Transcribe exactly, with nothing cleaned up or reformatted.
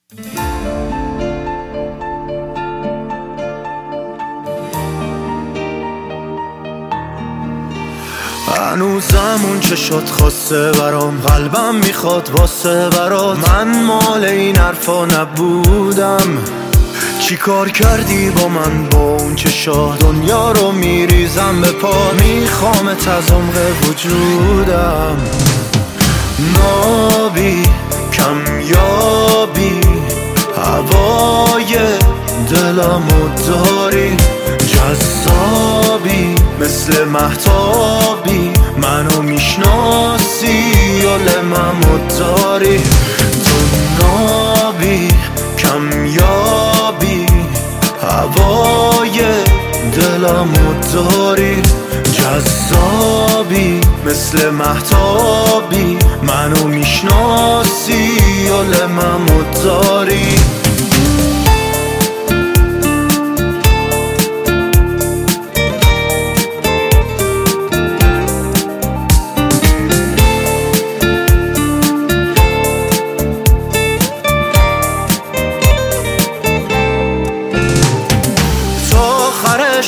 هنوزم اون چه شد خواسته برام، قلبم میخواد واسه برات. من مال این حرفا نبودم، چی کار کردی با من با اون چشا؟ دنیا رو میریزم به پا، میخوامت از عمق وجودم. نابی کمیابی هوای دلمو داری، جذابی مثل مهتابی، منو میشناسی یا لممو داری. تو نابی کمیابی هوای دلمو داری، جذابی مثل مهتابی، منو میشناسی یا لممو داری.